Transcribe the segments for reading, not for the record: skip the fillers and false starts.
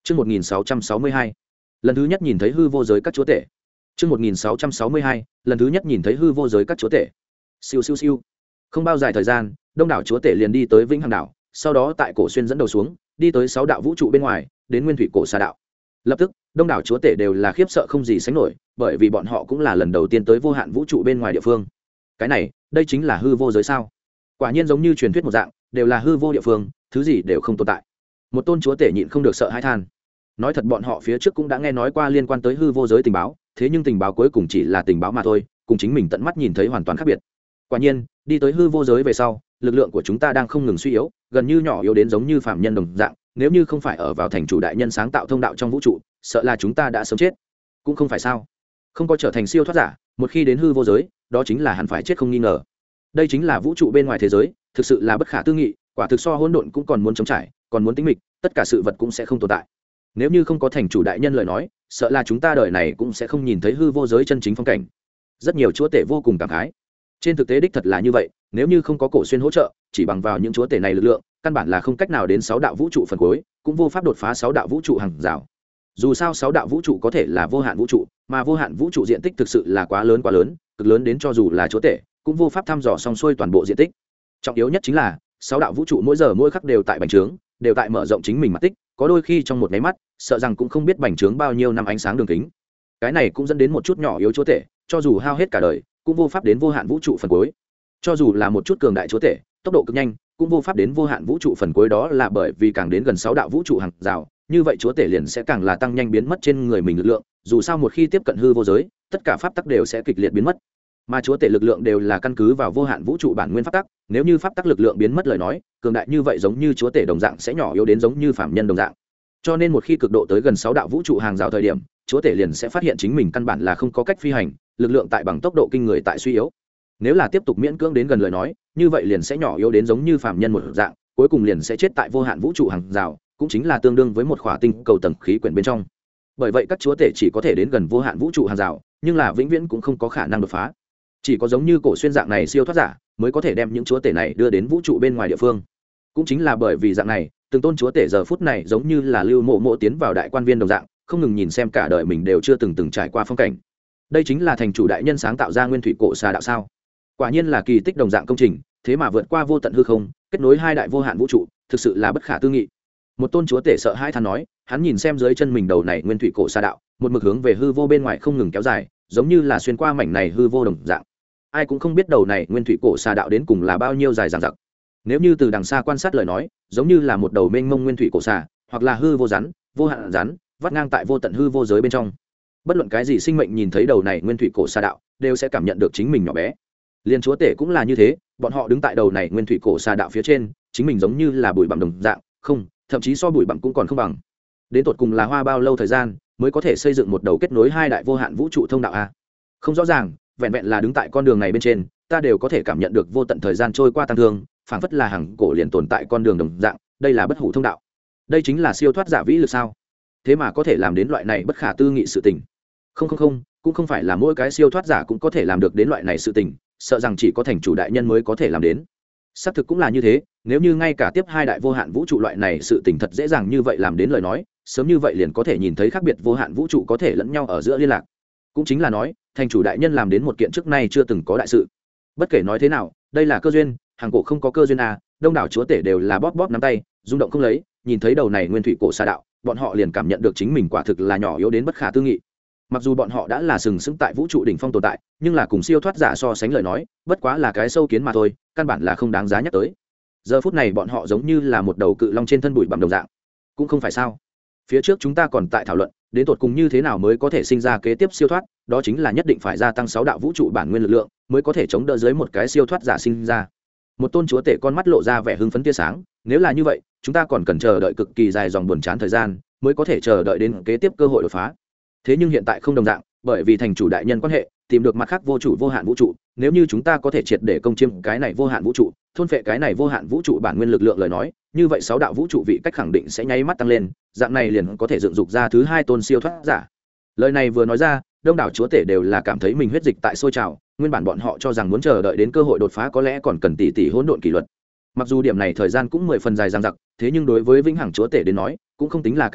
Chương 1662. Lần thứ nhất nhìn thấy hư vô giới các chúa tể. Chương 1662. Lần thứ nhất nhìn thấy hư vô giới các chúa tể. Siêu siêu siêu. Không bao dài thời gian, đông đảo chúa tể liền đi tới Vĩnh Hằng đảo, sau đó tại Cổ Xuyên dẫn đầu xuống, đi tới 6 đạo vũ trụ bên ngoài, đến Nguyên Thủy Cổ Sa đạo. Lập tức, đông đảo chúa tể đều là khiếp sợ không gì sánh nổi, bởi vì bọn họ cũng là lần đầu tiên tới vô hạn vũ trụ bên ngoài địa phương. Cái này, đây chính là hư vô giới sao? Quả nhiên giống như truyền thuyết một dạng, đều là hư vô địa phương, thứ gì đều không tồn tại. Một tôn chúa tể nhịn không được sợ hãi than. Nói thật bọn họ phía trước cũng đã nghe nói qua liên quan tới hư vô giới tình báo, thế nhưng tình báo cuối cùng chỉ là tình báo mà thôi, cùng chính mình tận mắt nhìn thấy hoàn toàn khác biệt. Quả nhiên, đi tới hư vô giới về sau, lực lượng của chúng ta đang không ngừng suy yếu, gần như nhỏ yếu đến giống như phàm nhân đồng dạng, nếu như không phải ở vào thành chủ đại nhân sáng tạo thông đạo trong vũ trụ, sợ là chúng ta đã sớm chết. Cũng không phải sao? Không có trở thành siêu thoát giả, một khi đến hư vô giới, đó chính là hẳn phải chết không nghi ngờ. Đây chính là vũ trụ bên ngoài thế giới, thực sự là bất khả tư nghị, quả thực so hỗn độn cũng còn muốn chống trải, còn muốn tĩnh mịch, tất cả sự vật cũng sẽ không tồn tại. Nếu như không có thành chủ đại nhân lời nói, sợ là chúng ta đời này cũng sẽ không nhìn thấy hư vô giới chân chính phong cảnh. Rất nhiều chúa tể vô cùng cảm khái. Trên thực tế đích thật là như vậy, nếu như không có Cổ Xuyên hỗ trợ, chỉ bằng vào những chúa tể này lực lượng, căn bản là không cách nào đến 6 đạo vũ trụ phần cuối, cũng vô pháp đột phá 6 đạo vũ trụ hàng rào. Dù sao 6 đạo vũ trụ có thể là vô hạn vũ trụ, mà vô hạn vũ trụ diện tích thực sự là quá lớn, cực lớn đến cho dù là chúa tể, cũng vô pháp thăm dò xong xuôi toàn bộ diện tích. Trọng yếu nhất chính là 6 đạo vũ trụ mỗi giờ mỗi khắc đều tại bành trướng, đều tại mở rộng chính mình mặt tích, có đôi khi trong một cái mắt, sợ rằng cũng không biết bành trướng bao nhiêu năm ánh sáng đường kính. Cái này cũng dẫn đến một chút nhỏ yếu chúa tể, cho dù hao hết cả đời, cũng vô pháp đến vô hạn vũ trụ phần cuối. Cho dù là một chút cường đại chúa tể, tốc độ cực nhanh, cũng vô pháp đến vô hạn vũ trụ phần cuối, đó là bởi vì càng đến gần 6 đạo vũ trụ hàng rào, như vậy chúa tể liền sẽ càng là tăng nhanh biến mất trên người mình lực lượng, dù sao một khi tiếp cận hư vô giới, tất cả pháp tắc đều sẽ kịch liệt biến mất. Mà chúa tể lực lượng đều là căn cứ vào vô hạn vũ trụ bản nguyên pháp tắc, nếu như pháp tắc lực lượng biến mất lời nói, cường đại như vậy giống như chúa tể đồng dạng sẽ nhỏ yếu đến giống như phàm nhân đồng dạng. Cho nên một khi cực độ tới gần 6 đạo vũ trụ hàng rào thời điểm, chúa tể liền sẽ phát hiện chính mình căn bản là không có cách phi hành, lực lượng tại bằng tốc độ kinh người tại suy yếu. Nếu là tiếp tục miễn cưỡng đến gần lời nói, như vậy liền sẽ nhỏ yếu đến giống như phàm nhân một dạng, cuối cùng liền sẽ chết tại vô hạn vũ trụ hàng rào, cũng chính là tương đương với một khỏa tinh cầu tầng khí quyển bên trong. Bởi vậy các chúa tể chỉ có thể đến gần vô hạn vũ trụ hàng rào, nhưng là vĩnh viễn cũng không có khả năng đột phá. Chỉ có giống như Cổ Xuyên dạng này siêu thoát giả mới có thể đem những chúa tể này đưa đến vũ trụ bên ngoài địa phương. Cũng chính là bởi vì dạng này, từng tôn chúa tể giờ phút này giống như là lưu mộ tiến vào đại quan viên đồng dạng, không ngừng nhìn xem cả đời mình đều chưa từng trải qua phong cảnh. Đây chính là thành chủ đại nhân sáng tạo ra Nguyên Thủy Cổ Sa đạo sao? Quả nhiên là kỳ tích đồng dạng công trình, thế mà vượt qua vô tận hư không, kết nối 2 đại vô hạn vũ trụ, thực sự là bất khả tư nghị. Một tôn chúa tể sợ hãi than nói, hắn nhìn xem dưới chân mình đầu này Nguyên Thủy Cổ Sa đạo, một mực hướng về hư vô bên ngoài không ngừng kéo dài, giống như là xuyên qua mảnh này hư vô đồng dạng. Ai cũng không biết đầu này Nguyên Thủy Cổ Sa đạo đến cùng là bao nhiêu dài dằng dặc. Nếu như từ đằng xa quan sát lời nói, giống như là một đầu mênh mông nguyên thủy cổ xà, hoặc là hư vô rắn, vô hạn rắn, vắt ngang tại vô tận hư vô giới bên trong. Bất luận cái gì sinh mệnh nhìn thấy đầu này nguyên thủy cổ xà đạo, đều sẽ cảm nhận được chính mình nhỏ bé. Liên chúa tể cũng là như thế, bọn họ đứng tại đầu này nguyên thủy cổ xà đạo phía trên, chính mình giống như là bụi bặm đồng dạng, không, thậm chí so bụi bặm cũng còn không bằng. Đến tột cùng là hoa bao lâu thời gian mới có thể xây dựng một đầu kết nối 2 đại vô hạn vũ trụ thông đạo a? Không rõ ràng, vẹn vẹn là đứng tại con đường này bên trên, ta đều có thể cảm nhận được vô tận thời gian trôi qua tăng thương, phảng phất là hằng cổ liền tồn tại con đường đồng dạng, đây là bất hủ thông đạo. Đây chính là siêu thoát giả vĩ lực sao? Thế mà có thể làm đến loại này bất khả tư nghị sự tình. Không, cũng không phải là mỗi cái siêu thoát giả cũng có thể làm được đến loại này sự tình, sợ rằng chỉ có thành chủ đại nhân mới có thể làm đến. Xác thực cũng là như thế, nếu như ngay cả tiếp 2 đại vô hạn vũ trụ loại này sự tình thật dễ dàng như vậy làm đến lời nói, sớm như vậy liền có thể nhìn thấy khác biệt vô hạn vũ trụ có thể lẫn nhau ở giữa liên lạc. Cũng chính là nói, thành chủ đại nhân làm đến một kiện trước nay chưa từng có đại sự. Bất kể nói thế nào, đây là cơ duyên, hàng cổ không có cơ duyên à, đông đảo chúa tể đều là bóp nắm tay, rung động không lấy, nhìn thấy đầu này nguyên thủy cổ sa đạo, bọn họ liền cảm nhận được chính mình quả thực là nhỏ yếu đến bất khả tư nghị. Mặc dù bọn họ đã là sừng sững tại vũ trụ đỉnh phong tồn tại, nhưng là cùng siêu thoát giả so sánh lời nói, bất quá là cái sâu kiến mà thôi, căn bản là không đáng giá nhắc tới. Giờ phút này bọn họ giống như là một đầu cự long trên thân bụi bặm đồng dạng. Cũng không phải sao? Phía trước chúng ta còn tại thảo luận, đến tột cùng như thế nào mới có thể sinh ra kế tiếp siêu thoát, đó chính là nhất định phải gia tăng 6 đạo vũ trụ bản nguyên lực lượng, mới có thể chống đỡ dưới một cái siêu thoát giả sinh ra. Một tôn chúa tể con mắt lộ ra vẻ hưng phấn tia sáng, nếu là như vậy, chúng ta còn cần chờ đợi cực kỳ dài dòng buồn chán thời gian, mới có thể chờ đợi đến kế tiếp cơ hội đột phá. Thế nhưng hiện tại không đồng dạng, bởi vì thành chủ đại nhân quan hệ, tìm được mặt khác vô chủ vô hạn vũ trụ, nếu như chúng ta có thể triệt để công chiếm cái này vô hạn vũ trụ, thôn phệ cái này vô hạn vũ trụ bản nguyên lực lượng lời nói, như vậy 6 đạo vũ trụ vị cách khẳng định sẽ nháy mắt tăng lên, dạng này liền có thể dựng dục ra thứ 2 tôn siêu thoát giả. Lời này vừa nói ra, đông đảo chúa tể đều là cảm thấy mình huyết dịch tại sôi trào, nguyên bản bọn họ cho rằng muốn chờ đợi đến cơ hội đột phá có lẽ còn cần tỷ hỗn độn kỷ luật. Mặc dù điểm này thời gian cũng 10 phần dài dằng dặc, thế nhưng đối với vĩnh hằng chúa tể đến nói, cũng không tính là cái gì,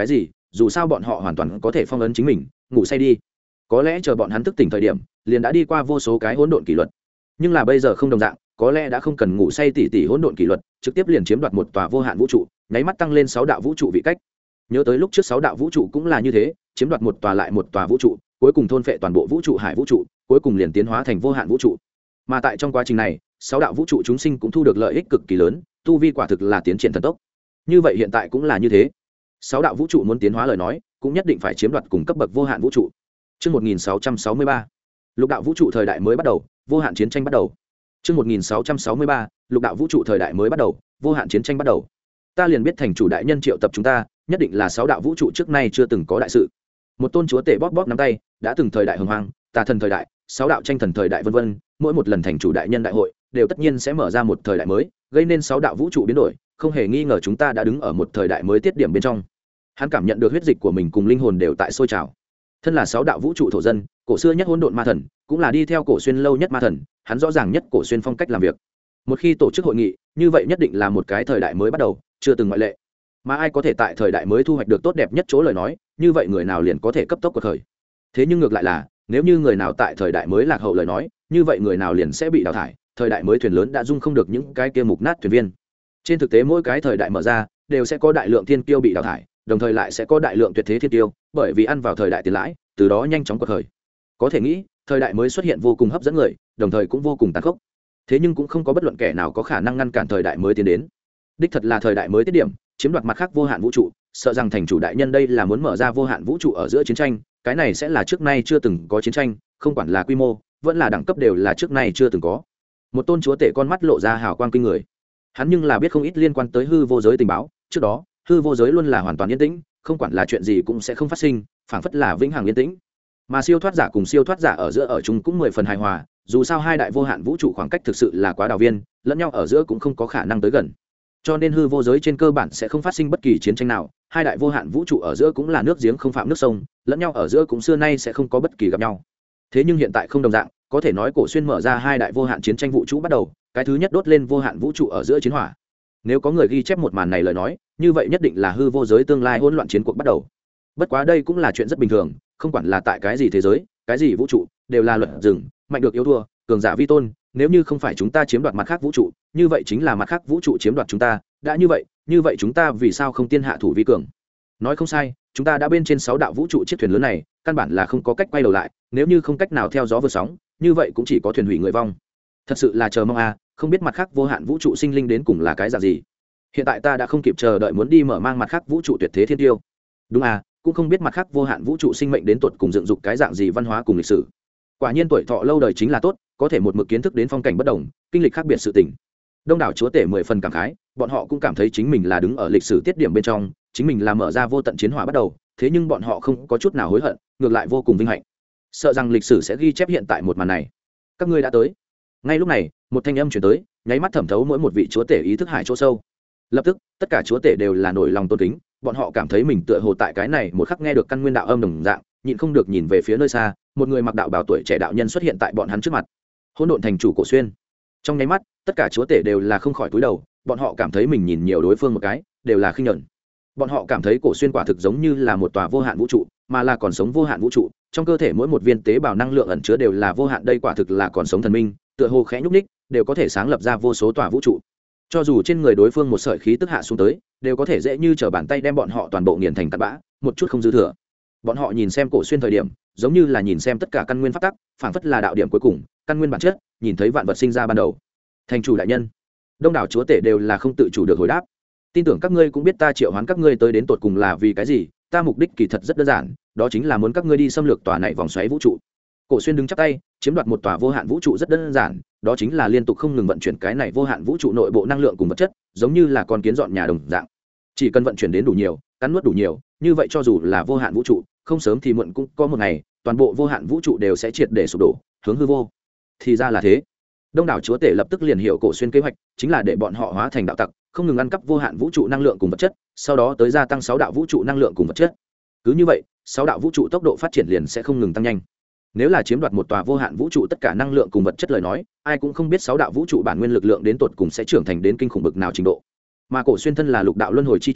dù sao bọn họ hoàn toàn có thể phong ấn chính mình ngủ say đi, có lẽ chờ bọn hắn thức tỉnh thời điểm liền đã đi qua vô số cái hỗn độn kỷ luật. Nhưng là bây giờ không đồng dạng, có lẽ đã không cần ngủ say tỷ hỗn độn kỷ luật, trực tiếp liền chiếm đoạt một tòa vô hạn vũ trụ, nháy mắt tăng lên 6 đạo vũ trụ vị cách. Nhớ tới lúc trước 6 đạo vũ trụ cũng là như thế, chiếm đoạt một tòa lại một tòa vũ trụ, cuối cùng thôn phệ toàn bộ vũ trụ hải vũ trụ, cuối cùng liền tiến hóa thành vô hạn vũ trụ. Mà tại trong quá trình này, 6 đạo vũ trụ chúng sinh cũng thu được lợi ích cực kỳ lớn, tu vi quả thực là tiến triển thần tốc. Như vậy hiện tại cũng là như thế. 6 đạo vũ trụ muốn tiến hóa lời nói, cũng nhất định phải chiếm đoạt cùng cấp bậc vô hạn vũ trụ. Chương 1663. Lục đạo vũ trụ thời đại mới bắt đầu, vô hạn chiến tranh bắt đầu. Chương 1663. Lục đạo vũ trụ thời đại mới bắt đầu, vô hạn chiến tranh bắt đầu. Ta liền biết thành chủ đại nhân triệu tập chúng ta, nhất định là 6 đạo vũ trụ trước nay chưa từng có đại sự. Một tôn chúa tể bóp bóp nắm tay, đã từng thời đại hồng hoang, tà thần thời đại, 6 đạo tranh thần thời đại vân vân, mỗi một lần thành chủ đại nhân đại hội, đều tất nhiên sẽ mở ra một thời đại mới, gây nên 6 đạo vũ trụ biến đổi, không hề nghi ngờ chúng ta đã đứng ở một thời đại mới tiết điểm bên trong. Hắn cảm nhận được huyết dịch của mình cùng linh hồn đều tại sôi trào. Thân là 6 đạo vũ trụ thổ dân, cổ xưa nhất hỗn độn ma thần, cũng là đi theo cổ xuyên lâu nhất ma thần, hắn rõ ràng nhất cổ xuyên phong cách làm việc. Một khi tổ chức hội nghị, như vậy nhất định là một cái thời đại mới bắt đầu, chưa từng ngoại lệ. Mà ai có thể tại thời đại mới thu hoạch được tốt đẹp nhất chỗ lời nói, như vậy người nào liền có thể cấp tốc quật khởi. Thế nhưng ngược lại là, nếu như người nào tại thời đại mới lạc hậu lời nói, như vậy người nào liền sẽ bị đào thải, thời đại mới thuyền lớn đã dung không được những cái kia mục nát thuyền viên. Trên thực tế mỗi cái thời đại mở ra, đều sẽ có đại lượng thiên kiêu bị đào thải, đồng thời lại sẽ có đại lượng tuyệt thế thiên kiêu, bởi vì ăn vào thời đại tiền lãi, từ đó nhanh chóng quật khởi. Có thể nghĩ, thời đại mới xuất hiện vô cùng hấp dẫn người, đồng thời cũng vô cùng tàn khốc. Thế nhưng cũng không có bất luận kẻ nào có khả năng ngăn cản thời đại mới tiến đến. Đích thật là thời đại mới tiết điểm, chiếm đoạt mặt khác vô hạn vũ trụ, sợ rằng thành chủ đại nhân đây là muốn mở ra vô hạn vũ trụ ở giữa chiến tranh, cái này sẽ là trước nay chưa từng có chiến tranh, không quản là quy mô, vẫn là đẳng cấp đều là trước nay chưa từng có. Một tôn chúa tể con mắt lộ ra hào quang kinh người. Hắn nhưng là biết không ít liên quan tới hư vô giới tình báo, trước đó, hư vô giới luôn là hoàn toàn yên tĩnh, không quản là chuyện gì cũng sẽ không phát sinh, phảng phất là vĩnh hằng yên tĩnh. Mà siêu thoát giả cùng siêu thoát giả ở giữa ở chung cũng 10 phần hài hòa, dù sao hai đại vô hạn vũ trụ khoảng cách thực sự là quá đào viên, lẫn nhau ở giữa cũng không có khả năng tới gần. Cho nên hư vô giới trên cơ bản sẽ không phát sinh bất kỳ chiến tranh nào, hai đại vô hạn vũ trụ ở giữa cũng là nước giếng không phạm nước sông, lẫn nhau ở giữa cũng xưa nay sẽ không có bất kỳ gặp nhau. Thế nhưng hiện tại không đồng dạng, có thể nói cổ xuyên mở ra hai đại vô hạn chiến tranh vũ trụ bắt đầu, cái thứ nhất đốt lên vô hạn vũ trụ ở giữa chiến hỏa. Nếu có người ghi chép một màn này lời nói, như vậy nhất định là hư vô giới tương lai hỗn loạn chiến cuộc bắt đầu. Bất quá đây cũng là chuyện rất bình thường, không quản là tại cái gì thế giới, cái gì vũ trụ, đều là luật rừng, mạnh được yếu thua, cường giả vi tôn, nếu như không phải chúng ta chiếm đoạt mặt khác vũ trụ, như vậy chính là mặt khác vũ trụ chiếm đoạt chúng ta, đã như vậy chúng ta vì sao không tiên hạ thủ vi cường? Nói không sai, chúng ta đã bên trên 6 đạo vũ trụ chiếc thuyền lớn này, căn bản là không có cách quay đầu lại, nếu như không cách nào theo gió vượt sóng, như vậy cũng chỉ có thuyền hủy người vong. Thật sự là chờ mong không biết mặt khác vô hạn vũ trụ sinh linh đến cùng là cái dạng gì. Hiện tại ta đã không kịp chờ đợi muốn đi mở mang mặt khác vũ trụ tuyệt thế thiên tiêu. Đúng cũng không biết mặt khác vô hạn vũ trụ sinh mệnh đến tuột cùng dựng dục cái dạng gì văn hóa cùng lịch sử. Quả nhiên tuổi thọ lâu đời chính là tốt, có thể một mực kiến thức đến phong cảnh bất đồng, kinh lịch khác biệt sự tình. Đông đảo chúa tể 10 phần cảm khái, bọn họ cũng cảm thấy chính mình là đứng ở lịch sử tiết điểm bên trong, chính mình là mở ra vô tận chiến hỏa bắt đầu, thế nhưng bọn họ không có chút nào hối hận, ngược lại vô cùng vinh hạnh. Sợ rằng lịch sử sẽ ghi chép hiện tại một màn này. Các ngươi đã tới. Ngay lúc này, một thanh âm truyền tới, nháy mắt thẩm thấu mỗi một vị chúa tể ý thức hải chỗ sâu. Lập tức, tất cả chúa tể đều là nổi lòng tôn kính, bọn họ cảm thấy mình tựa hồ tại cái này một khắc nghe được căn nguyên đạo âm đồng dạng, nhịn không được nhìn về phía nơi xa, một người mặc đạo bào tuổi trẻ đạo nhân xuất hiện tại bọn hắn trước mặt. Hỗn độn thành chủ Cổ Xuyên. Trong nháy mắt, tất cả chúa tể đều là không khỏi cúi đầu, bọn họ cảm thấy mình nhìn nhiều đối phương một cái, đều là khinh nhẫn. Bọn họ cảm thấy Cổ Xuyên quả thực giống như là một tòa vô hạn vũ trụ, mà là còn sống vô hạn vũ trụ, trong cơ thể mỗi một viên tế bào năng lượng ẩn chứa đều là vô hạn, đây quả thực là còn sống thần minh, tựa hồ khẽ nhúc nhích, đều có thể sáng lập ra vô số tòa vũ trụ. Cho dù trên người đối phương một sợi khí tức hạ xuống tới, đều có thể dễ như trở bàn tay đem bọn họ toàn bộ nghiền thành tạt bã, một chút không dư thừa. Bọn họ nhìn xem Cổ Xuyên thời điểm, giống như là nhìn xem tất cả căn nguyên pháp tắc, phảng phất là đạo điểm cuối cùng, căn nguyên bản chất, nhìn thấy vạn vật sinh ra ban đầu. Thành chủ đại nhân, đông đảo chúa tể đều là không tự chủ được hồi đáp. Tin tưởng các ngươi cũng biết ta triệu hoán các ngươi tới đến tột cùng là vì cái gì, ta mục đích kỳ thật rất đơn giản, đó chính là muốn các ngươi đi xâm lược tòa này vòng xoáy vũ trụ. Cổ Xuyên đứng chắp tay, chiếm đoạt một tòa vô hạn vũ trụ rất đơn giản, đó chính là liên tục không ngừng vận chuyển cái này vô hạn vũ trụ nội bộ năng lượng cùng vật chất, giống như là con kiến dọn nhà đồng dạng. Chỉ cần vận chuyển đến đủ nhiều, cắn nuốt đủ nhiều, như vậy cho dù là vô hạn vũ trụ, không sớm thì muộn cũng có một ngày, toàn bộ vô hạn vũ trụ đều sẽ triệt để sụp đổ, hướng hư vô. Thì ra là thế. Đông đảo chúa tể lập tức liền hiểu Cổ Xuyên kế hoạch, chính là để bọn họ hóa thành đạo tặc, không ngừng ăn cắp vô hạn vũ trụ năng lượng cùng vật chất, sau đó tới gia tăng 6 đạo vũ trụ năng lượng cùng vật chất. Cứ như vậy, 6 đạo vũ trụ tốc độ phát triển liền sẽ không ngừng tăng nhanh. Nếu là chiếm đoạt một tòa vô hạn vũ trụ tất cả năng lượng cùng vật chất lời nói, ai cũng không biết 6 đạo vũ trụ bản nguyên lực lượng đến tột cùng sẽ trưởng thành đến kinh khủng bực nào trình độ. Mà Cổ Xuyên thân là lục đạo luân hồi chi chủ,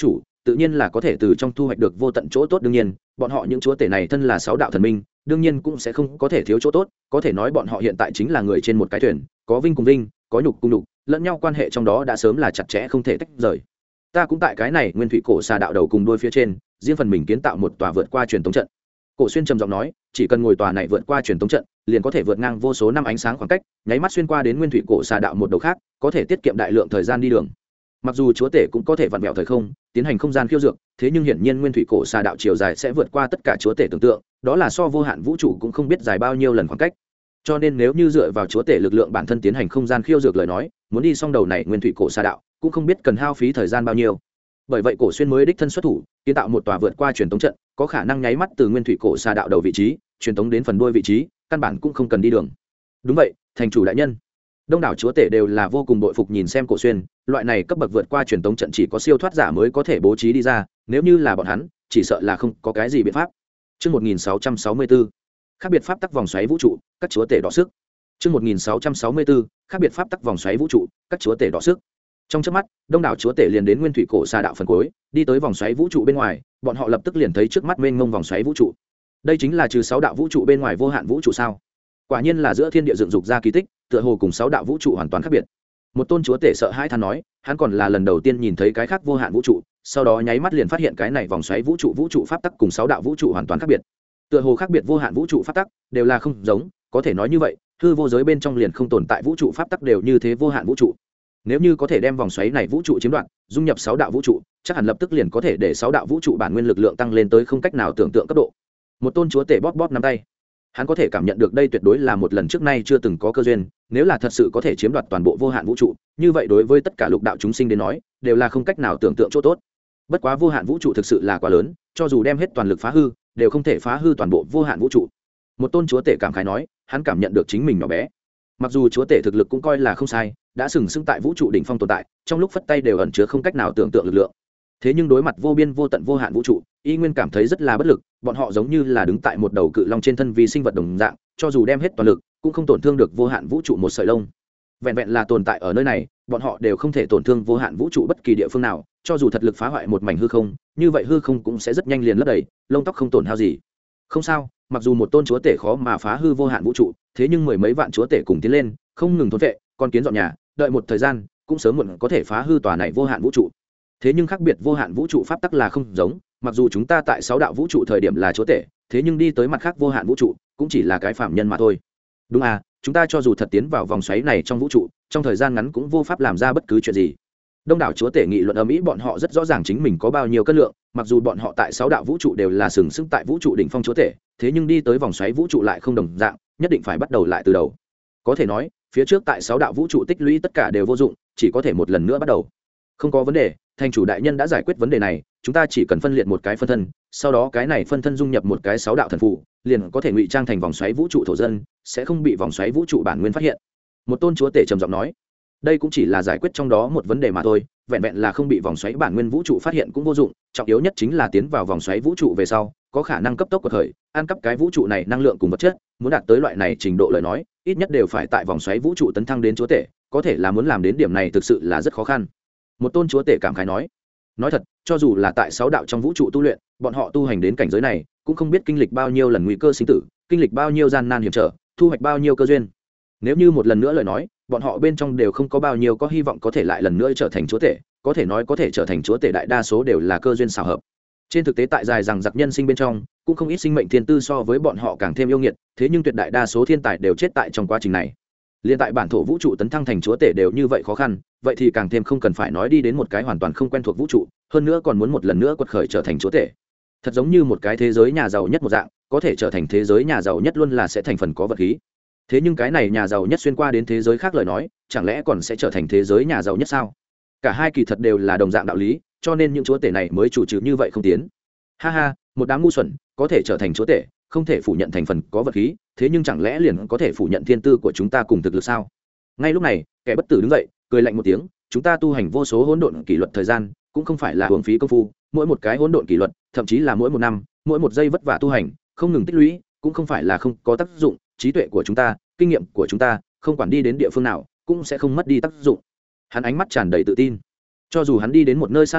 tự nhiên là có thể từ trong thu hoạch được vô tận chỗ tốt. Đương nhiên bọn họ những chúa tể này thân là 6 đạo thần minh, đương nhiên cũng sẽ không có thể thiếu chỗ tốt. Có thể nói bọn họ hiện tại chính là người trên một cái thuyền, có vinh cùng vinh, có nhục cùng nhục, lẫn nhau quan hệ trong đó đã sớm là chặt chẽ không thể tách rời. Ta cũng tại cái này nguyên thủy cổ xà đạo đầu cùng đuôi phía trên, riêng phần mình kiến tạo một tòa vượt qua truyền tống trận. Cổ Xuyên trầm giọng nói, chỉ cần ngồi tòa này vượt qua truyền tống trận, liền có thể vượt ngang vô số năm ánh sáng khoảng cách, nháy mắt xuyên qua đến nguyên thủy cổ xà đạo một đầu khác, có thể tiết kiệm đại lượng thời gian đi đường. Mặc dù chúa tể cũng có thể vặn vẹo thời không, tiến hành không gian khiêu dược, thế nhưng hiển nhiên nguyên thủy cổ xà đạo chiều dài sẽ vượt qua tất cả chúa tể tưởng tượng, đó là so vô hạn vũ trụ cũng không biết dài bao nhiêu lần khoảng cách. Cho nên nếu như dựa vào chúa tể lực lượng bản thân tiến hành không gian khiêu dược lời nói, muốn đi xong đầu này nguyên thủy cổ xà đạo, cũng không biết cần hao phí thời gian bao nhiêu. Bởi vậy Cổ Xuyên mới đích thân xuất thủ, kiến tạo một tòa vượt qua truyền tống trận, có khả năng nháy mắt từ nguyên thủy cổ xà đạo đầu vị trí truyền tống đến phần đuôi vị trí, căn bản cũng không cần đi đường. Đúng vậy, thành chủ đại nhân. Đông đảo chúa tể đều là vô cùng bội phục nhìn xem Cổ Xuyên, loại này cấp bậc vượt qua truyền tống trận chỉ có siêu thoát giả mới có thể bố trí đi ra, nếu như là bọn hắn, chỉ sợ là không có cái gì biện pháp. Chương 1664. Khác biệt pháp tắc vòng xoáy vũ trụ, các chúa tể đọ sức. Chương 1664. Khác biệt pháp tắc vòng xoáy vũ trụ, các chúa tể đọ sức. Trong chớp mắt, đông đảo chúa tể liền đến nguyên thủy cổ xà đạo phần cuối, đi tới vòng xoáy vũ trụ bên ngoài, bọn họ lập tức liền thấy trước mắt mênh mông vòng xoáy vũ trụ. Đây chính là trừ 6 đạo vũ trụ bên ngoài vô hạn vũ trụ sao? Quả nhiên là giữa thiên địa dựng dục ra kỳ tích, tựa hồ cùng 6 đạo vũ trụ hoàn toàn khác biệt. Một tôn chúa tể sợ hãi than nói, hắn còn là lần đầu tiên nhìn thấy cái khác vô hạn vũ trụ, sau đó nháy mắt liền phát hiện cái này vòng xoáy vũ trụ pháp tắc cùng 6 đạo vũ trụ hoàn toàn khác biệt. Tựa hồ khác biệt vô hạn vũ trụ pháp tắc đều là không giống, có thể nói như vậy, hư vô giới bên trong liền không tồn tại vũ trụ pháp tắc đều như thế vô hạn vũ trụ. Nếu như có thể đem vòng xoáy này vũ trụ chiếm đoạt, dung nhập 6 đạo vũ trụ, chắc hẳn lập tức liền có thể để 6 đạo vũ trụ bản nguyên lực lượng tăng lên tới không cách nào tưởng tượng cấp độ. Một tôn chúa tể bóp bóp nắm tay, hắn có thể cảm nhận được đây tuyệt đối là một lần trước nay chưa từng có cơ duyên, nếu là thật sự có thể chiếm đoạt toàn bộ vô hạn vũ trụ, như vậy đối với tất cả lục đạo chúng sinh đến nói, đều là không cách nào tưởng tượng chỗ tốt. Bất quá vô hạn vũ trụ thực sự là quá lớn, cho dù đem hết toàn lực phá hư, đều không thể phá hư toàn bộ vô hạn vũ trụ. Một tôn chúa tể cảm khái nói, hắn cảm nhận được chính mình nhỏ bé. Mặc dù chúa tể thực lực cũng coi là không sai, đã sừng sững tại vũ trụ đỉnh phong tồn tại, trong lúc phất tay đều ẩn chứa không cách nào tưởng tượng lực lượng. Thế nhưng đối mặt vô biên vô tận vô hạn vũ trụ, y nguyên cảm thấy rất là bất lực, bọn họ giống như là đứng tại một đầu cự long trên thân vì sinh vật đồng dạng, cho dù đem hết toàn lực, cũng không tổn thương được vô hạn vũ trụ một sợi lông. Vẹn vẹn là tồn tại ở nơi này, bọn họ đều không thể tổn thương vô hạn vũ trụ bất kỳ địa phương nào, cho dù thật lực phá hoại một mảnh hư không, như vậy hư không cũng sẽ rất nhanh liền lấp đầy, lông tóc không tổn hao gì. Không sao, mặc dù một tôn chúa tể khó mà phá hư vô hạn vũ trụ, thế nhưng mười mấy vạn chúa tể cùng tiến lên, không ngừng thôn vệ, con kiến dọn nhà, đợi một thời gian, cũng sớm muộn có thể phá hư tòa này vô hạn vũ trụ. Thế nhưng khác biệt vô hạn vũ trụ pháp tắc là không giống, mặc dù chúng ta tại 6 đạo vũ trụ thời điểm là chúa tể, thế nhưng đi tới mặt khác vô hạn vũ trụ, cũng chỉ là cái phạm nhân mà thôi. Đúng à, chúng ta cho dù thật tiến vào vòng xoáy này trong vũ trụ, trong thời gian ngắn cũng vô pháp làm ra bất cứ chuyện gì. Đông đảo chúa tể nghị luận ầm ĩ, bọn họ rất rõ ràng chính mình có bao nhiêu cân lượng, mặc dù bọn họ tại 6 đạo vũ trụ đều là sừng sững tại vũ trụ đỉnh phong chúa tể, thế nhưng đi tới vòng xoáy vũ trụ lại không đồng dạng, nhất định phải bắt đầu lại từ đầu. Có thể nói, phía trước tại 6 đạo vũ trụ tích lũy tất cả đều vô dụng, chỉ có thể một lần nữa bắt đầu. Không có vấn đề, thành chủ đại nhân đã giải quyết vấn đề này, chúng ta chỉ cần phân liệt một cái phân thân, sau đó cái này phân thân dung nhập một cái 6 đạo thần phù, liền có thể ngụy trang thành vòng xoáy vũ trụ thổ dân, sẽ không bị vòng xoáy vũ trụ bản nguyên phát hiện. Một tôn chúa tể trầm giọng nói, đây cũng chỉ là giải quyết trong đó một vấn đề mà thôi, vẹn vẹn là không bị vòng xoáy bản nguyên vũ trụ phát hiện cũng vô dụng, trọng yếu nhất chính là tiến vào vòng xoáy vũ trụ về sau, có khả năng cấp tốc của thời, ăn cắp cái vũ trụ này năng lượng cùng vật chất, muốn đạt tới loại này trình độ lời nói, ít nhất đều phải tại vòng xoáy vũ trụ tấn thăng đến chúa tể, có thể là muốn làm đến điểm này thực sự là rất khó khăn. Một tôn chúa tể cảm khái nói thật, cho dù là tại 6 đạo trong vũ trụ tu luyện, bọn họ tu hành đến cảnh giới này, cũng không biết kinh lịch bao nhiêu lần nguy cơ sinh tử, kinh lịch bao nhiêu gian nan hiểm trở, thu hoạch bao nhiêu cơ duyên. Nếu như một lần nữa lời nói, bọn họ bên trong đều không có bao nhiêu có hy vọng có thể lại lần nữa trở thành chúa tể, có thể nói có thể trở thành chúa tể đại đa số đều là cơ duyên xảo hợp. Trên thực tế tại dài rằng giặc nhân sinh bên trong, cũng không ít sinh mệnh thiên tư so với bọn họ càng thêm yêu nghiệt, thế nhưng tuyệt đại đa số thiên tài đều chết tại trong quá trình này. Liên tại bản thổ vũ trụ tấn thăng thành chúa tể đều như vậy khó khăn, vậy thì càng thêm không cần phải nói đi đến một cái hoàn toàn không quen thuộc vũ trụ, hơn nữa còn muốn một lần nữa quật khởi trở thành chúa tể. Thật giống như một cái thế giới nhà giàu nhất một dạng, có thể trở thành thế giới nhà giàu nhất luôn là sẽ thành phần có vật khí. Thế nhưng cái này nhà giàu nhất xuyên qua đến thế giới khác lời nói, chẳng lẽ còn sẽ trở thành thế giới nhà giàu nhất sao? Cả hai kỳ thật đều là đồng dạng đạo lý, cho nên những chúa tể này mới chủ trừ như vậy không tiến. Ha ha, một đám ngu xuẩn, có thể trở thành chúa tể, không thể phủ nhận thành phần có vật khí, thế nhưng chẳng lẽ liền có thể phủ nhận thiên tư của chúng ta cùng thực lực sao? Ngay lúc này, kẻ bất tử đứng dậy, cười lạnh một tiếng, chúng ta tu hành vô số hỗn độn kỷ luật thời gian, cũng không phải là uổng phí công phu, mỗi một cái hỗn độn kỷ luật, thậm chí là mỗi một năm, mỗi một giây vất vả tu hành, không ngừng tích lũy, cũng không phải là không có tác dụng, trí tuệ của chúng ta, kinh nghiệm của chúng ta, không quản đi đến địa phương nào, cũng sẽ không mất đi tác dụng. Hắn ánh mắt tràn đầy tự tin. Cho dù hắn đi đến một nơi xa lạ,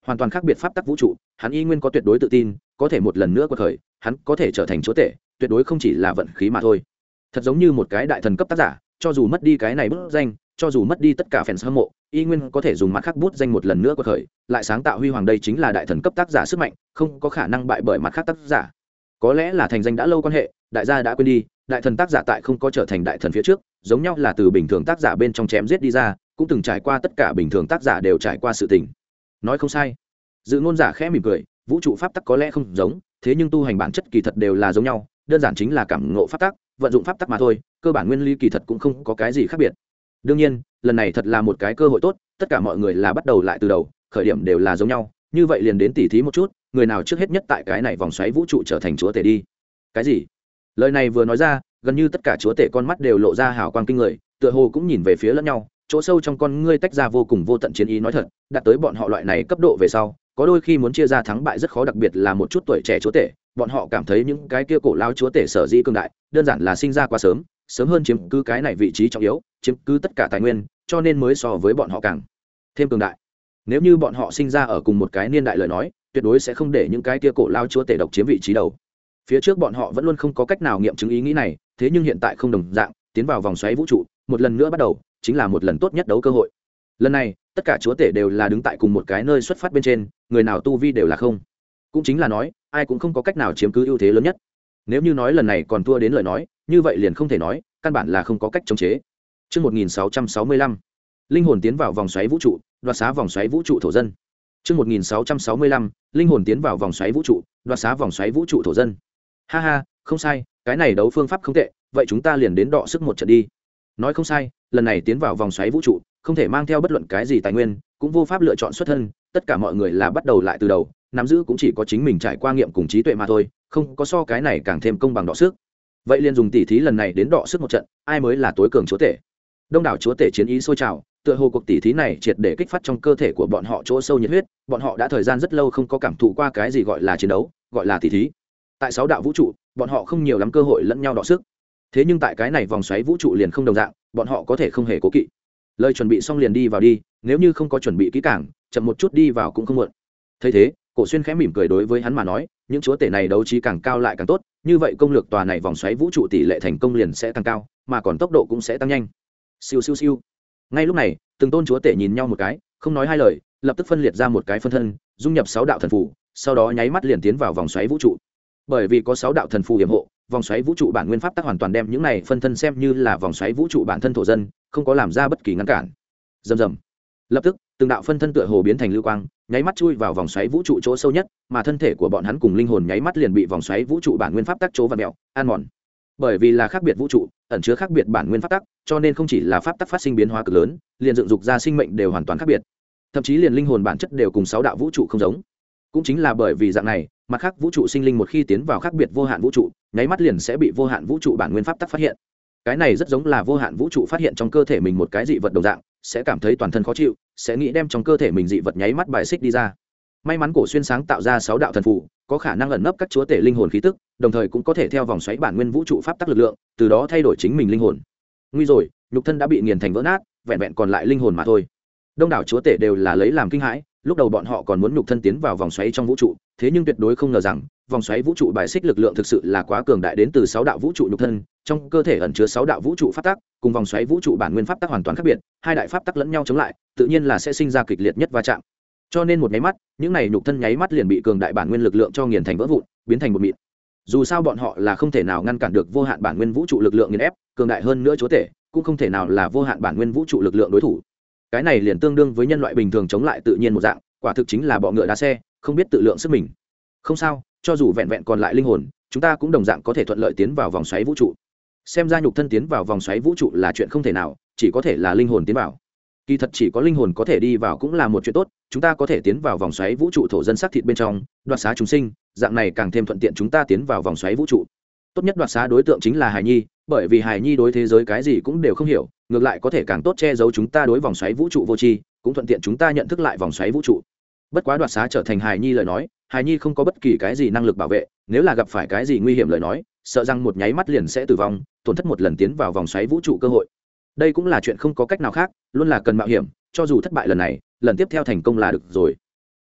hoàn toàn khác biệt pháp tắc vũ trụ, hắn y nguyên có tuyệt đối tự tin có thể một lần nữa quật khởi, hắn có thể trở thành chúa tể, tuyệt đối không chỉ là vận khí mà thôi. Thật giống như một cái đại thần cấp tác giả, cho dù mất đi cái này bút danh, cho dù mất đi tất cả fans hâm mộ, y nguyên có thể dùng mặt khác bút danh một lần nữa quật khởi, lại sáng tạo huy hoàng. Đây chính là đại thần cấp tác giả sức mạnh, không có khả năng bại bởi mặt khác tác giả. Có lẽ là thành danh đã lâu quan hệ, đại gia đã quên đi, đại thần tác giả tại không có trở thành đại thần phía trước, giống nhau là từ bình thường tác giả bên trong chém giết đi ra, cũng từng trải qua tất cả bình thường tác giả đều trải qua sự tình. Nói không sai. Dự ngôn giả khẽ mỉm cười, vũ trụ pháp tắc có lẽ không giống, thế nhưng tu hành bản chất kỳ thật đều là giống nhau, đơn giản chính là cảm ngộ pháp tắc, vận dụng pháp tắc mà thôi, cơ bản nguyên lý kỳ thật cũng không có cái gì khác biệt. Đương nhiên, lần này thật là một cái cơ hội tốt, tất cả mọi người là bắt đầu lại từ đầu, khởi điểm đều là giống nhau, như vậy liền đến tỉ thí một chút, người nào trước hết nhất tại cái này vòng xoáy vũ trụ trở thành chúa tể đi. Cái gì? Lời này vừa nói ra, gần như tất cả chúa tể con mắt đều lộ ra hào quang kinh người, tựa hồ cũng nhìn về phía lẫn nhau, chỗ sâu trong con ngươi tách ra vô cùng vô tận chiến ý. Nói thật, đạt tới bọn họ loại này cấp độ về sau, có đôi khi muốn chia ra thắng bại rất khó, đặc biệt là một chút tuổi trẻ chúa tể, bọn họ cảm thấy những cái kia cổ lao chúa tể sở dĩ cường đại, đơn giản là sinh ra quá sớm, sớm hơn chiếm cứ cái này vị trí trọng yếu, chiếm cứ tất cả tài nguyên, cho nên mới so với bọn họ càng thêm cường đại. Nếu như bọn họ sinh ra ở cùng một cái niên đại lời nói, tuyệt đối sẽ không để những cái kia cổ lao chúa tể độc chiếm vị trí đầu. Phía trước bọn họ vẫn luôn không có cách nào nghiệm chứng ý nghĩ này, thế nhưng hiện tại không đồng dạng, tiến vào vòng xoáy vũ trụ, một lần nữa bắt đầu, chính là một lần tốt nhất đấu cơ hội. Lần này, tất cả chúa tể đều là đứng tại cùng một cái nơi xuất phát bên trên, người nào tu vi đều là không. Cũng chính là nói, ai cũng không có cách nào chiếm cứ ưu thế lớn nhất. Nếu như nói lần này còn thua đến lời nói, như vậy liền không thể nói, căn bản là không có cách chống chế. Chương 1665, linh hồn tiến vào vòng xoáy vũ trụ, đoạt xá vòng xoáy vũ trụ thổ dân. Chương 1665, linh hồn tiến vào vòng xoáy vũ trụ, đoạt xá vòng xoáy vũ trụ thổ dân. Ha ha, không sai, cái này đấu phương pháp không tệ, vậy chúng ta liền đến đọ sức một trận đi. Nói không sai, lần này tiến vào vòng xoáy vũ trụ, không thể mang theo bất luận cái gì tài nguyên, cũng vô pháp lựa chọn xuất thân, tất cả mọi người là bắt đầu lại từ đầu, nắm giữ cũng chỉ có chính mình trải qua nghiệm cùng trí tuệ mà thôi, không có so cái này càng thêm công bằng đọ sức. Vậy liền dùng tỉ thí lần này đến đọ sức một trận, ai mới là tối cường chúa tể. Đông đảo chúa tể chiến ý sôi trào, tựa hồ cuộc tỉ thí này triệt để kích phát trong cơ thể của bọn họ chỗ sâu nhiệt huyết, bọn họ đã thời gian rất lâu không có cảm thụ qua cái gì gọi là chiến đấu, gọi là tỉ thí. Tại 6 đạo vũ trụ, bọn họ không nhiều lắm cơ hội lẫn nhau đọ sức. Thế nhưng tại cái này vòng xoáy vũ trụ liền không đồng dạng, bọn họ có thể không hề cố kỵ. Lời chuẩn bị xong liền đi vào đi, nếu như không có chuẩn bị kỹ càng, chậm một chút đi vào cũng không muộn. Thấy thế, Cổ Xuyên khẽ mỉm cười, đối với hắn mà nói, những chúa tể này đấu trí càng cao lại càng tốt, như vậy công lược tòa này vòng xoáy vũ trụ tỷ lệ thành công liền sẽ tăng cao, mà còn tốc độ cũng sẽ tăng nhanh. Siêu siêu siêu. Ngay lúc này, từng tôn chúa tể nhìn nhau một cái, không nói hai lời, lập tức phân liệt ra một cái phân thân, dung nhập 6 đạo thần phù, sau đó nháy mắt liền tiến vào vòng xoáy vũ trụ. Bởi vì có 6 đạo thần phù yểm hộ, vòng xoáy vũ trụ bản nguyên pháp tắc hoàn toàn đem những này phân thân xem như là vòng xoáy vũ trụ bản thân thổ dân, không có làm ra bất kỳ ngăn cản. Rầm rầm. Lập tức, từng đạo phân thân tựa hồ biến thành lưu quang, nháy mắt chui vào vòng xoáy vũ trụ chỗ sâu nhất, mà thân thể của bọn hắn cùng linh hồn nháy mắt liền bị vòng xoáy vũ trụ bản nguyên pháp tắc chỗ vặn mèo, ăn mòn. Bởi vì là khác biệt vũ trụ, ẩn chứa khác biệt bản nguyên pháp tắc, cho nên không chỉ là pháp tắc phát sinh biến hóa cực lớn, liền dựng dục ra sinh mệnh đều hoàn toàn khác biệt. Thậm chí liền linh hồn bản chất đều cùng 6 đạo vũ trụ không giống. Cũng chính là bởi vì dạng này, mặt khác vũ trụ sinh linh một khi tiến vào khác biệt vô hạn vũ trụ, nháy mắt liền sẽ bị vô hạn vũ trụ bản nguyên pháp tắc phát hiện. Cái này rất giống là vô hạn vũ trụ phát hiện trong cơ thể mình một cái dị vật đồng dạng, sẽ cảm thấy toàn thân khó chịu, sẽ nghĩ đem trong cơ thể mình dị vật nháy mắt bài xích đi ra. May mắn Cổ Xuyên sáng tạo ra 6 đạo thần phù, có khả năng ẩn nấp các chúa tể linh hồn khí tức, đồng thời cũng có thể theo vòng xoáy bản nguyên vũ trụ pháp tắc lực lượng, từ đó thay đổi chính mình linh hồn. Nguy rồi, nhục thân đã bị nghiền thành vỡ nát, vẹn vẹn còn lại linh hồn mà thôi. Đông đảo chúa tể đều là lấy làm kinh hãi, lúc đầu bọn họ còn muốn nhục thân tiến vào vòng xoáy trong vũ trụ, thế nhưng tuyệt đối không ngờ rằng vòng xoáy vũ trụ bài xích lực lượng thực sự là quá cường đại, đến từ 6 đạo vũ trụ nhục thân, trong cơ thể ẩn chứa 6 đạo vũ trụ pháp tắc, cùng vòng xoáy vũ trụ bản nguyên pháp tắc hoàn toàn khác biệt, hai đại pháp tắc lẫn nhau chống lại, tự nhiên là sẽ sinh ra kịch liệt nhất va chạm. Cho nên một nháy mắt, những này nhục thân nháy mắt liền bị cường đại bản nguyên lực lượng cho nghiền thành vỡ vụn, biến thành bột mịn. Dù sao bọn họ là không thể nào ngăn cản được vô hạn bản nguyên vũ trụ lực lượng nghiền ép, cường đại hơn nữa chúa tể cũng không thể nào là vô hạn bản nguyên vũ trụ lực lượng đối thủ. Cái này liền tương đương với nhân loại bình thường chống lại tự nhiên một dạng, quả thực chính là bọ ngựa đá xe, không biết tự lượng sức mình. Không sao, cho dù vẹn vẹn còn lại linh hồn, chúng ta cũng đồng dạng có thể thuận lợi tiến vào vòng xoáy vũ trụ. Xem ra nhục thân tiến vào vòng xoáy vũ trụ là chuyện không thể nào, chỉ có thể là linh hồn tiến vào. Kỳ thật chỉ có linh hồn có thể đi vào cũng là một chuyện tốt, chúng ta có thể tiến vào vòng xoáy vũ trụ thổ dân xác thịt bên trong, đoạt xá chúng sinh, dạng này càng thêm thuận tiện chúng ta tiến vào vòng xoáy vũ trụ. Tốt nhất đoạt xá đối tượng chính là hài nhi, bởi vì hài nhi đối thế giới cái gì cũng đều không hiểu, ngược lại có thể càng tốt che giấu chúng ta đối vòng xoáy vũ trụ vô tri, cũng thuận tiện chúng ta nhận thức lại vòng xoáy vũ trụ. Bất quá đoạt xá trở thành hài nhi lời nói, hài nhi không có bất kỳ cái gì năng lực bảo vệ, nếu là gặp phải cái gì nguy hiểm lời nói, sợ rằng một nháy mắt liền sẽ tử vong, tổn thất một lần tiến vào vòng xoáy vũ trụ cơ hội. Đây cũng là chuyện không có cách nào khác, luôn là cần mạo hiểm, cho dù thất bại lần này, lần tiếp theo thành công là được rồi.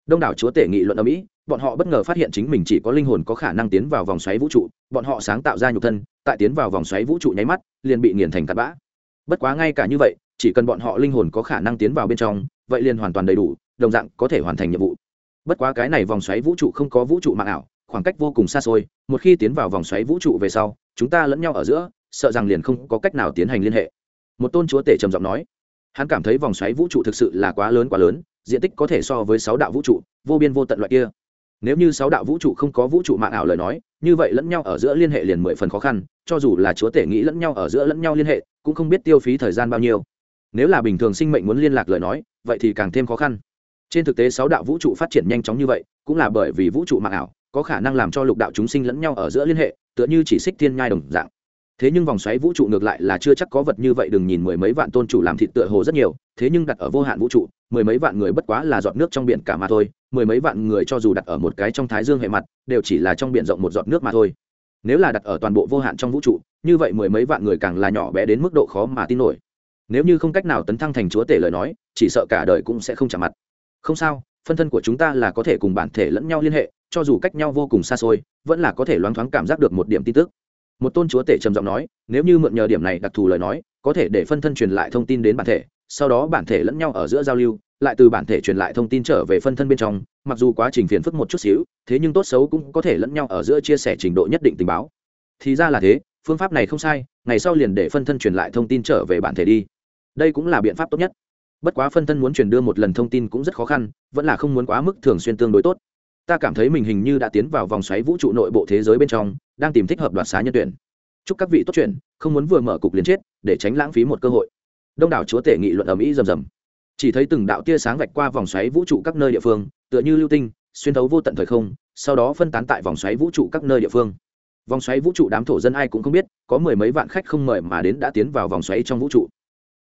đông đảo chúa tể nghị luận ở mỹ, bọn họ bất ngờ phát hiện chính mình chỉ có linh hồn có khả năng tiến vào vòng xoáy vũ trụ, bọn họ sáng tạo ra nhục thân, tại tiến vào vòng xoáy vũ trụ nháy mắt liền bị nghiền thành cát bã. Bất quá ngay cả như vậy, chỉ cần bọn họ linh hồn có khả năng tiến vào bên trong, vậy liền hoàn toàn đầy đủ, đồng dạng có thể hoàn thành nhiệm vụ. Bất quá cái này vòng xoáy vũ trụ không có vũ trụ mạng ảo, khoảng cách vô cùng xa xôi, một khi tiến vào vòng xoáy vũ trụ về sau, chúng ta lẫn nhau ở giữa, sợ rằng liền không có cách nào tiến hành liên hệ. Một tôn chúa tể trầm giọng nói, hắn cảm thấy vòng xoáy vũ trụ thực sự là quá lớn, diện tích có thể so với 6 đạo vũ trụ, vô biên vô tận loại kia. Nếu như 6 đạo vũ trụ không có vũ trụ mạng ảo lời nói, như vậy lẫn nhau ở giữa liên hệ liền 10 phần khó khăn, cho dù là chúa tể nghĩ lẫn nhau ở giữa lẫn nhau liên hệ, cũng không biết tiêu phí thời gian bao nhiêu. Nếu là bình thường sinh mệnh muốn liên lạc lời nói, vậy thì càng thêm khó khăn. Trên thực tế 6 đạo vũ trụ phát triển nhanh chóng như vậy, cũng là bởi vì vũ trụ mạng ảo có khả năng làm cho lục đạo chúng sinh lẫn nhau ở giữa liên hệ, tựa như chỉ xích thiên nhai đồng dạng. Thế nhưng vòng xoáy vũ trụ ngược lại là chưa chắc có vật như vậy, đừng nhìn mười mấy vạn tôn chủ làm thịt tựa hồ rất nhiều, thế nhưng đặt ở vô hạn vũ trụ, mười mấy vạn người bất quá là giọt nước trong biển cả mà thôi, mười mấy vạn người cho dù đặt ở một cái trong thái dương hệ mặt, đều chỉ là trong biển rộng một giọt nước mà thôi. Nếu là đặt ở toàn bộ vô hạn trong vũ trụ, như vậy mười mấy vạn người càng là nhỏ bé đến mức độ khó mà tin nổi. Nếu như không cách nào tấn thăng thành chúa tể lời nói, chỉ sợ cả đời cũng sẽ không chạm mặt. Không sao, phân thân của chúng ta là có thể cùng bản thể lẫn nhau liên hệ, cho dù cách nhau vô cùng xa xôi, vẫn là có thể loáng thoáng cảm giác được một điểm tin tức. Một tôn chúa tể trầm giọng nói, nếu như mượn nhờ điểm này đặc thù lời nói, có thể để phân thân truyền lại thông tin đến bản thể, sau đó bản thể lẫn nhau ở giữa giao lưu, lại từ bản thể truyền lại thông tin trở về phân thân bên trong, mặc dù quá trình phiền phức một chút xíu, thế nhưng tốt xấu cũng có thể lẫn nhau ở giữa chia sẻ trình độ nhất định tình báo. Thì ra là thế, phương pháp này không sai, ngày sau liền để phân thân truyền lại thông tin trở về bản thể đi. Đây cũng là biện pháp tốt nhất. Bất quá phân thân muốn truyền đưa một lần thông tin cũng rất khó khăn, vẫn là không muốn quá mức thường xuyên tương đối tốt. Ta cảm thấy mình hình như đã tiến vào vòng xoáy vũ trụ nội bộ thế giới bên trong, đang tìm thích hợp đoạt xá nhân tuyển. Chúc các vị tốt chuyện, không muốn vừa mở cục liền chết, để tránh lãng phí một cơ hội. Đông đảo chúa tể nghị luận ầm ĩ rầm rầm. Chỉ thấy từng đạo tia sáng vạch qua vòng xoáy vũ trụ các nơi địa phương, tựa như lưu tinh, xuyên thấu vô tận thời không, sau đó phân tán tại vòng xoáy vũ trụ các nơi địa phương. Vòng xoáy vũ trụ đám thổ dân ai cũng không biết, có mười mấy vạn khách không mời mà đến đã tiến vào vòng xoáy trong vũ trụ.